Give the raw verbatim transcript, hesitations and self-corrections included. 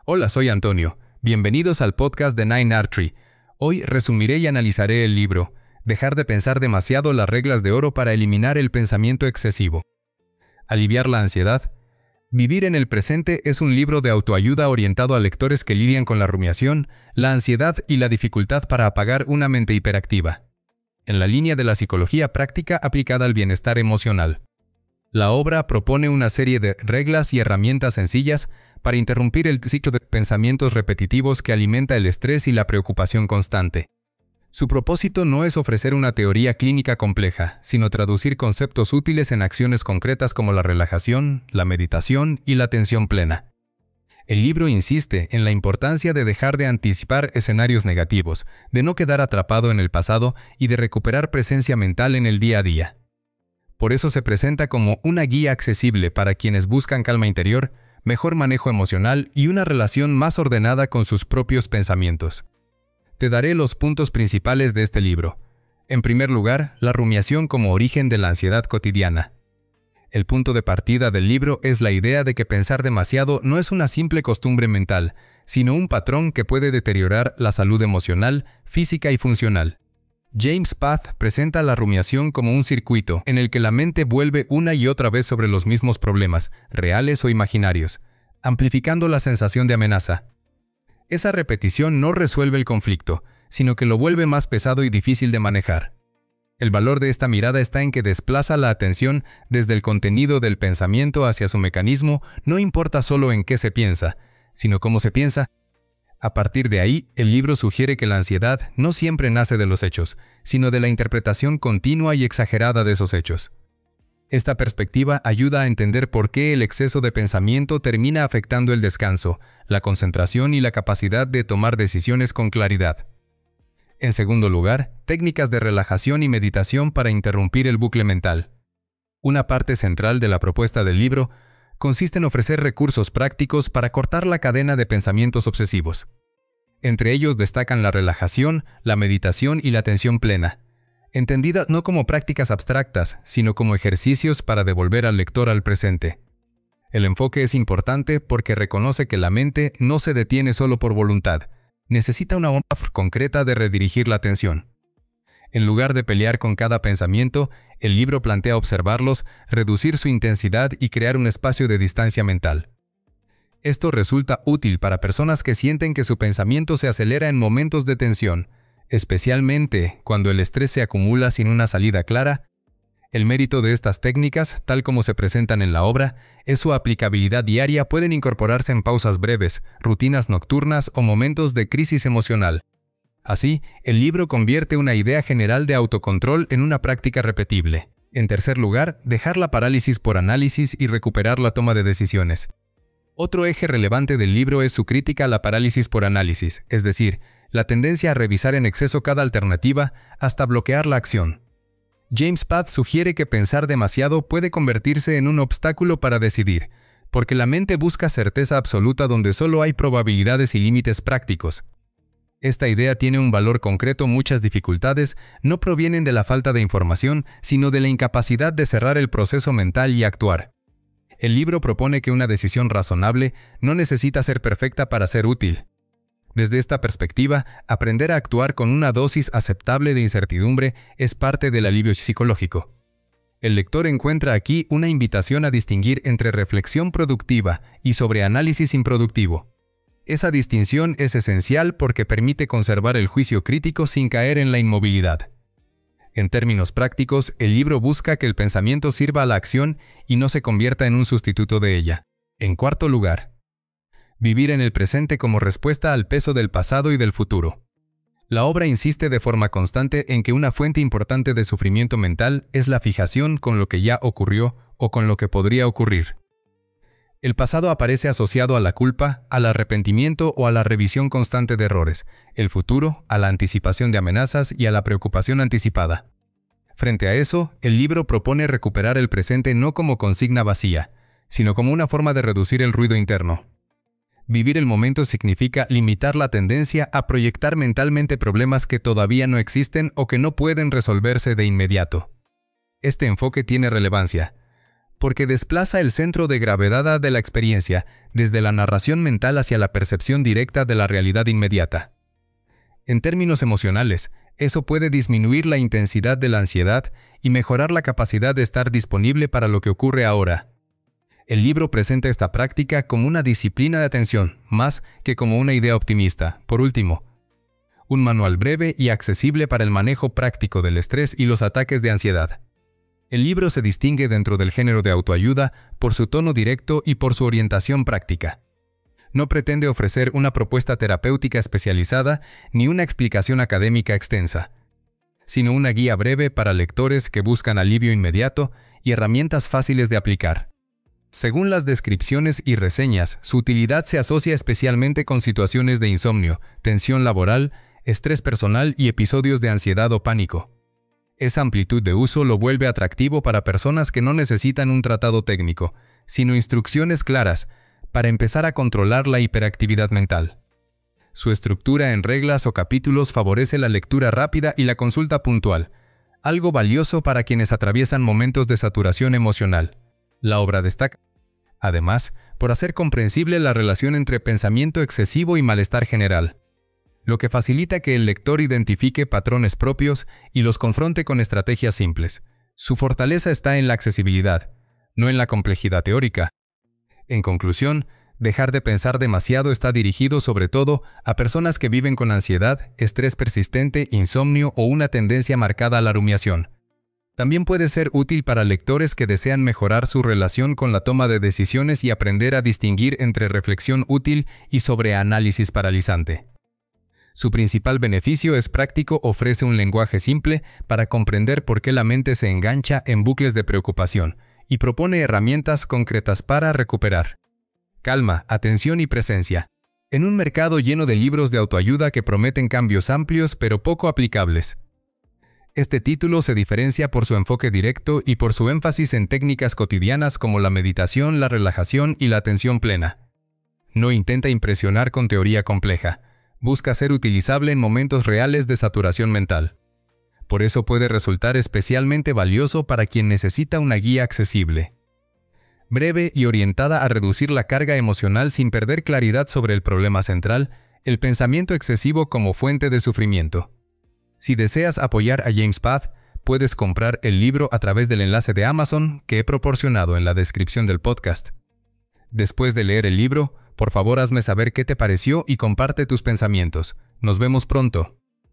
Hola, soy Antonio. Bienvenidos al podcast de Nine Art Tree. Hoy resumiré y analizaré el libro Dejar de pensar demasiado, las reglas de oro para eliminar el pensamiento excesivo. Aliviar la ansiedad. Vivir en el presente es un libro de autoayuda orientado a lectores que lidian con la rumiación, la ansiedad y la dificultad para apagar una mente hiperactiva. En la línea de la psicología práctica aplicada al bienestar emocional. La obra propone una serie de reglas y herramientas sencillas para interrumpir el ciclo de pensamientos repetitivos que alimenta el estrés y la preocupación constante. Su propósito no es ofrecer una teoría clínica compleja, sino traducir conceptos útiles en acciones concretas como la relajación, la meditación y la atención plena. El libro insiste en la importancia de dejar de anticipar escenarios negativos, de no quedar atrapado en el pasado y de recuperar presencia mental en el día a día. Por eso se presenta como una guía accesible para quienes buscan calma interior, mejor manejo emocional y una relación más ordenada con sus propios pensamientos. Te daré los puntos principales de este libro. En primer lugar, la rumiación como origen de la ansiedad cotidiana. El punto de partida del libro es la idea de que pensar demasiado no es una simple costumbre mental, sino un patrón que puede deteriorar la salud emocional, física y funcional. James Path presenta la rumiación como un circuito en el que la mente vuelve una y otra vez sobre los mismos problemas, reales o imaginarios, amplificando la sensación de amenaza. Esa repetición no resuelve el conflicto, sino que lo vuelve más pesado y difícil de manejar. El valor de esta mirada está en que desplaza la atención desde el contenido del pensamiento hacia su mecanismo. No importa solo en qué se piensa, sino cómo se piensa. A partir de ahí, el libro sugiere que la ansiedad no siempre nace de los hechos, sino de la interpretación continua y exagerada de esos hechos. Esta perspectiva ayuda a entender por qué el exceso de pensamiento termina afectando el descanso, la concentración y la capacidad de tomar decisiones con claridad. En segundo lugar, técnicas de relajación y meditación para interrumpir el bucle mental. Una parte central de la propuesta del libro consiste en ofrecer recursos prácticos para cortar la cadena de pensamientos obsesivos. Entre ellos destacan la relajación, la meditación y la atención plena, entendidas no como prácticas abstractas, sino como ejercicios para devolver al lector al presente. El enfoque es importante porque reconoce que la mente no se detiene solo por voluntad, necesita una forma concreta de redirigir la atención. En lugar de pelear con cada pensamiento, el libro plantea observarlos, reducir su intensidad y crear un espacio de distancia mental. Esto resulta útil para personas que sienten que su pensamiento se acelera en momentos de tensión, especialmente cuando el estrés se acumula sin una salida clara. El mérito de estas técnicas, tal como se presentan en la obra, es su aplicabilidad diaria. Pueden incorporarse en pausas breves, rutinas nocturnas o momentos de crisis emocional. Así, el libro convierte una idea general de autocontrol en una práctica repetible. En tercer lugar, dejar la parálisis por análisis y recuperar la toma de decisiones. Otro eje relevante del libro es su crítica a la parálisis por análisis, es decir, la tendencia a revisar en exceso cada alternativa hasta bloquear la acción. James Path sugiere que pensar demasiado puede convertirse en un obstáculo para decidir, porque la mente busca certeza absoluta donde solo hay probabilidades y límites prácticos. Esta idea tiene un valor concreto. Muchas dificultades no provienen de la falta de información, sino de la incapacidad de cerrar el proceso mental y actuar. El libro propone que una decisión razonable no necesita ser perfecta para ser útil. Desde esta perspectiva, aprender a actuar con una dosis aceptable de incertidumbre es parte del alivio psicológico. El lector encuentra aquí una invitación a distinguir entre reflexión productiva y sobreanálisis improductivo. Esa distinción es esencial porque permite conservar el juicio crítico sin caer en la inmovilidad. En términos prácticos, el libro busca que el pensamiento sirva a la acción y no se convierta en un sustituto de ella. En cuarto lugar, vivir en el presente como respuesta al peso del pasado y del futuro. La obra insiste de forma constante en que una fuente importante de sufrimiento mental es la fijación con lo que ya ocurrió o con lo que podría ocurrir. El pasado aparece asociado a la culpa, al arrepentimiento o a la revisión constante de errores, el futuro a la anticipación de amenazas y a la preocupación anticipada. Frente a eso, el libro propone recuperar el presente no como consigna vacía, sino como una forma de reducir el ruido interno. Vivir el momento significa limitar la tendencia a proyectar mentalmente problemas que todavía no existen o que no pueden resolverse de inmediato. Este enfoque tiene relevancia, porque desplaza el centro de gravedad de la experiencia desde la narración mental hacia la percepción directa de la realidad inmediata. En términos emocionales, eso puede disminuir la intensidad de la ansiedad y mejorar la capacidad de estar disponible para lo que ocurre ahora. El libro presenta esta práctica como una disciplina de atención, más que como una idea optimista. Por último, un manual breve y accesible para el manejo práctico del estrés y los ataques de ansiedad. El libro se distingue dentro del género de autoayuda por su tono directo y por su orientación práctica. No pretende ofrecer una propuesta terapéutica especializada ni una explicación académica extensa, sino una guía breve para lectores que buscan alivio inmediato y herramientas fáciles de aplicar. Según las descripciones y reseñas, su utilidad se asocia especialmente con situaciones de insomnio, tensión laboral, estrés personal y episodios de ansiedad o pánico. Esa amplitud de uso lo vuelve atractivo para personas que no necesitan un tratado técnico, sino instrucciones claras para empezar a controlar la hiperactividad mental. Su estructura en reglas o capítulos favorece la lectura rápida y la consulta puntual, algo valioso para quienes atraviesan momentos de saturación emocional. La obra destaca, además, por hacer comprensible la relación entre pensamiento excesivo y malestar general, lo que facilita que el lector identifique patrones propios y los confronte con estrategias simples. Su fortaleza está en la accesibilidad, no en la complejidad teórica. En conclusión, Dejar de pensar demasiado está dirigido sobre todo a personas que viven con ansiedad, estrés persistente, insomnio o una tendencia marcada a la rumiación. También puede ser útil para lectores que desean mejorar su relación con la toma de decisiones y aprender a distinguir entre reflexión útil y sobreanálisis paralizante. Su principal beneficio es práctico, ofrece un lenguaje simple para comprender por qué la mente se engancha en bucles de preocupación y propone herramientas concretas para recuperar calma, atención y presencia. En un mercado lleno de libros de autoayuda que prometen cambios amplios pero poco aplicables. Este título se diferencia por su enfoque directo y por su énfasis en técnicas cotidianas como la meditación, la relajación y la atención plena. No intenta impresionar con teoría compleja. Busca ser utilizable en momentos reales de saturación mental. Por eso puede resultar especialmente valioso para quien necesita una guía accesible, breve y orientada a reducir la carga emocional sin perder claridad sobre el problema central, el pensamiento excesivo como fuente de sufrimiento. Si deseas apoyar a James Path, puedes comprar el libro a través del enlace de Amazon que he proporcionado en la descripción del podcast. Después de leer el libro, por favor hazme saber qué te pareció y comparte tus pensamientos. Nos vemos pronto.